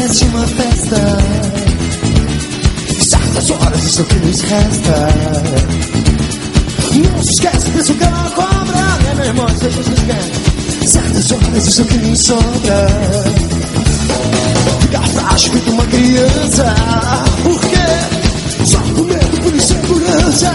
parece uma festa. Certas horas isso que nos resta. Não se esquece, pensa que ela cobra, né, meu irmão? Isso a gente não esquece. Certas horas isso que nos sobra. Ficar frágil feito uma criança. Por quê? Só com medo, por insegurança.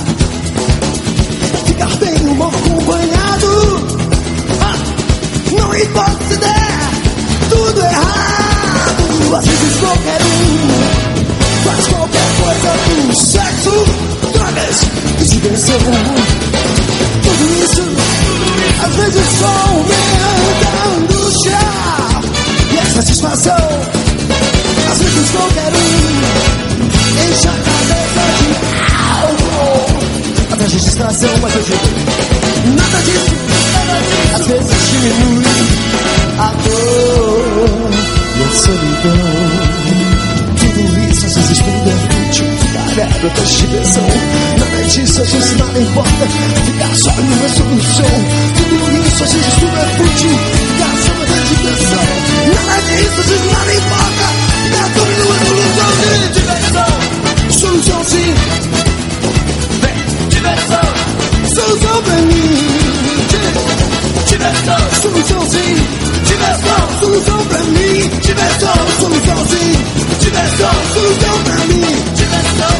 Ficar bem ou mal acompanhado. Não importa se der tudo errado. Às vezes qualquer faz qualquer coisa do sexo, drogas e diversão. Tudo isso, às vezes só aumenta a angústia e a satisfação. Às vezes qualquer enche a cabeça de álcool atrás de distração, mas eu digo nada disso, nada disso. Às vezes diminui a dor e a solidão. Tudo isso às vezes tudo é fútil, ficar até diversão. Nada disso, às vezes nada importa, ficar só não é solução. Tudo isso às vezes tudo é fútil, ficar só não é diversão. Nada disso, às vezes nada importa, ficar só não é solução. Diversão, solução sim. Vem, diversão, solução pra mim. Diversão, solução sim. Diversão, solução pra mim. Diversão, solução sim. Diversão, solução pra mim. Diversão,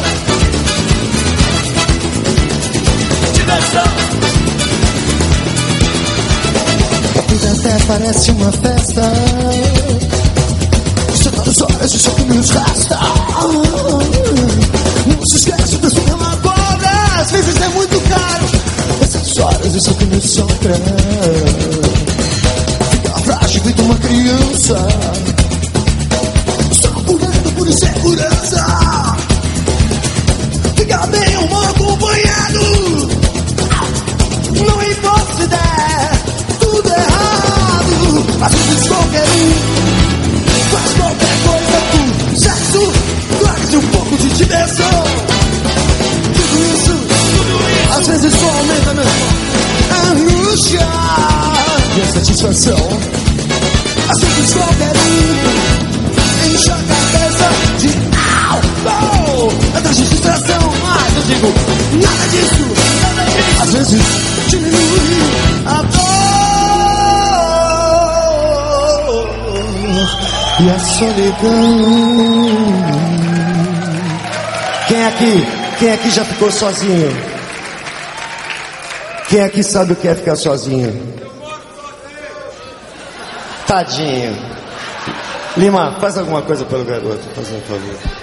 diversão. A vida até parece uma festa. Certas horas isso que nos resta. Não se esquece, pensa que ela cobra. Às vezes é muito caro. Essas horas isso que nos sobra. Ficar frágil feito uma criança. Só por medo, por insegurança. Ficar bem ou mal acompanhado. Não importa se der tudo errado. Às vezes qualquer faz qualquer coisa por sexo, drogas e um pouco de diversão. Tudo isso, às vezes só aumenta a angústia e a satisfação. Às vezes qualquer enche a cabeça de álcool atrás de distração. Mas eu digo, nada disso, nada disso. Às vezes diminui a dor e a solidão. Quem aqui já ficou sozinho? Quem aqui sabe o que é ficar sozinho? Tadinho. Lima, faz alguma coisa pelo garoto, faz um favor.